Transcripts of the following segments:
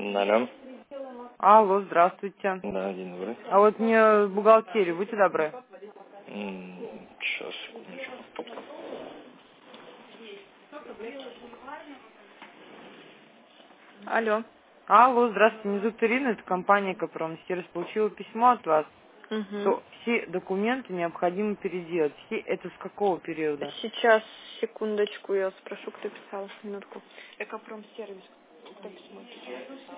Алло. Алло, здравствуйте. Да, день добрый. А вот мне бухгалтерию, будьте добры. Сейчас, секундочку. Алло. Алло, здравствуйте, меня зовут Ирина, это компания Капромсервис. Получила письмо от вас, Угу. что все документы необходимо переделать. Все это с какого периода? Сейчас, секундочку, я спрошу, кто писал. Минутку. Экопромсервис. Кто письмо писал?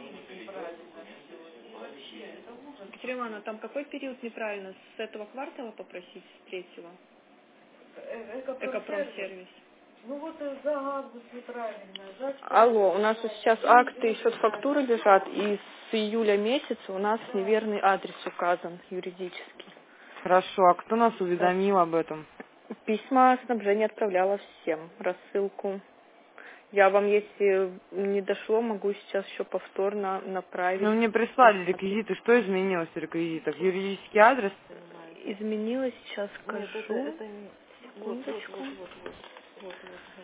Екатерина Ивановна, там какой период неправильно? С этого квартала попросить, с третьего? Экопромсервис. Ну вот за август неправильно. Алло, у нас вот сейчас акты и счет-фактуры лежат, и с июля месяца у нас неверный адрес указан юридический. Хорошо, а кто нас уведомил об этом? Письма снабжения отправляла всем, рассылку. Я вам, если не дошло, могу сейчас еще повторно направить. Ну, мне прислали реквизиты. Что изменилось в реквизитах? Юридический адрес? Изменилось, сейчас скажу. Нет, это не... Секундочку. Вот.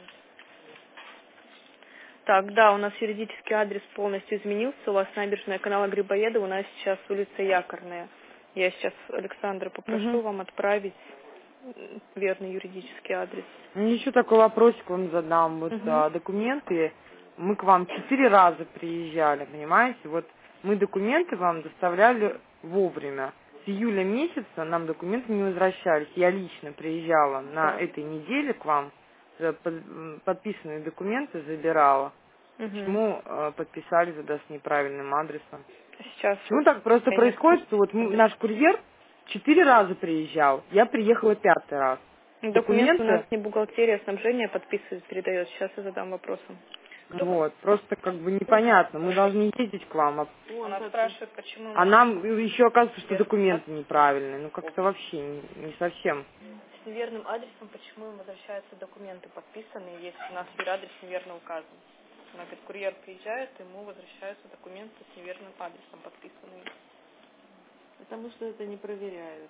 Так, да, у нас юридический адрес полностью изменился. У вас набережная канала Грибоедова, у нас сейчас улица Якорная. Я сейчас Александра попрошу вам отправить верный юридический адрес. Еще такой вопросик вам задам. Вот документы, мы к вам 4 раза приезжали, понимаете? Вот мы документы вам доставляли вовремя. С июля месяца нам документы не возвращались. Я лично приезжала на этой неделе к вам, подписанные документы забирала. Почему подписали тогда с неправильным адресом? Сейчас. Почему так просто происходит, что вот наш курьер 4 раза приезжал, я приехала 5-й раз. Документы у нас не бухгалтерия, снабжение подписывает, передает. Сейчас я задам вопросом. Вот, просто как бы непонятно, мы должны ездить к вам, Она спрашивает, почему... а нам еще оказывается, что документы неправильные, ну как-то вообще не совсем. С неверным адресом, почему им возвращаются документы подписанные, если у нас юрадрес неверно указан? Она говорит, курьер приезжает, ему возвращаются документы с неверным адресом подписанные. Потому что это не проверяют.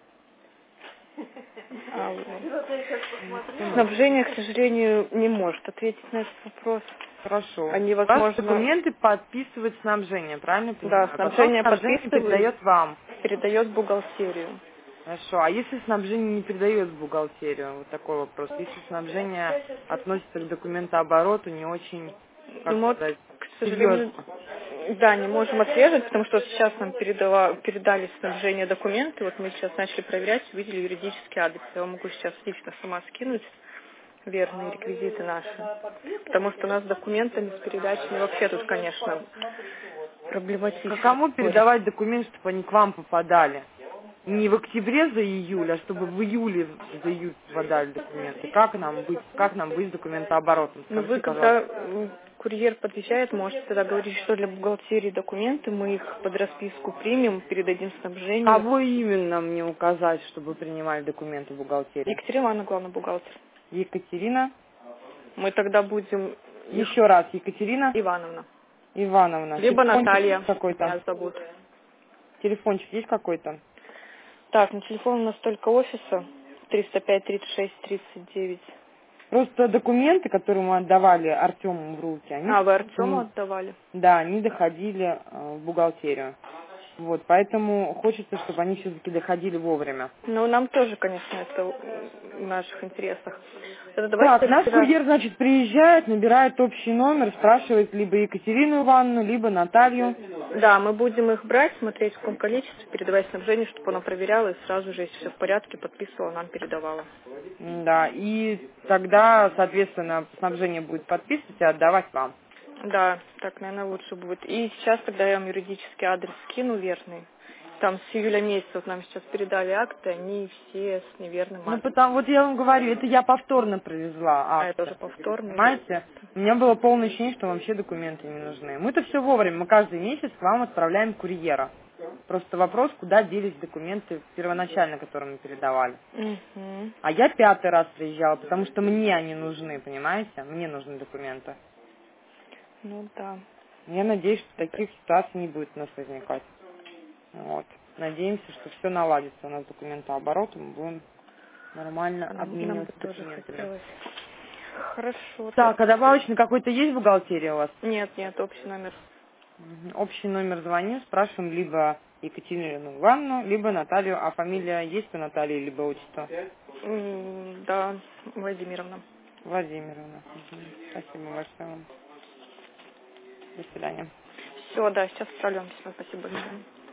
Снабжение, к сожалению, не может ответить на этот вопрос. Хорошо. Они, возможно... Ваши документы подписывает снабжение, правильно? Да, снабжение подписывает, передает вам. Передает в бухгалтерию. Хорошо. А если снабжение не передает в бухгалтерию? Вот такой вопрос. Если снабжение относится к документообороту не очень, как сказать, к сожалению, да, не можем отслеживать, потому что сейчас нам передали снабжение документы. Вот мы сейчас начали проверять, увидели юридический адрес. Я вам могу сейчас лично сама скинуть верные реквизиты наши. Потому что у нас с документами, с передачами вообще тут, конечно, проблематично. А кому передавать документы, чтобы они к вам попадали? Не в октябре за июль, а чтобы в июле за июль подали документы. Как нам быть с документооборотом? Ну вы, когда курьер подъезжает, можете тогда говорить, что для бухгалтерии документы, мы их под расписку примем, передадим снабжению. Кого именно мне указать, чтобы принимали документы в бухгалтерии? Екатерина Ивановна, главный бухгалтер. Екатерина? Мы тогда будем... Еще раз, Екатерина? Ивановна. Ивановна. Либо Телефончик Наталья. Какой-то? Меня зовут. Телефончик есть какой-то? Так, на телефон у нас только офиса 305-36-39. Просто документы, которые мы отдавали Артему в руки, они... А, вы Артему отдавали? Да, они доходили в бухгалтерию. Вот, поэтому хочется, чтобы они все-таки доходили вовремя. Ну, нам тоже, конечно, это в наших интересах. Так, наш курьер, значит, приезжает, набирает общий номер, спрашивает либо Екатерину Ивановну, либо Наталью. Да, мы будем их брать, смотреть в каком количестве, передавать снабжение, чтобы она проверяла и сразу же, если все в порядке, подписывала, нам передавала. Да, и тогда, соответственно, снабжение будет подписывать и отдавать вам. Да, так, наверное, лучше будет. И сейчас тогда я вам юридический адрес скину верный. Там с июля месяца вот нам сейчас передали акты, они все с неверным адресом. Ну, потому, вот я вам говорю, это я повторно привезла акты. А, это уже повторно? Понимаете? У меня было полное ощущение, что вообще документы не нужны. Мы-то все вовремя, мы каждый месяц к вам отправляем курьера. Просто вопрос, куда делись документы первоначально, которые мы передавали. А я 5-й раз приезжала, потому что мне они нужны, понимаете? Мне нужны документы. Ну да. Я надеюсь, что таких ситуаций не будет у нас возникать. Вот. Надеемся, что все наладится у нас с документооборотом, мы будем нормально обмениваться документами. Хорошо. Так, а добавочный какой-то есть в бухгалтерии у вас? Нет, общий номер. Общий номер звоним, спрашиваем либо Екатерину Ивановну, либо Наталью. А фамилия есть у Натальи, либо отчество? Да, Владимировна. Владимировна. Спасибо большое вам. До свидания. Все, да, сейчас отправляем. Спасибо большое.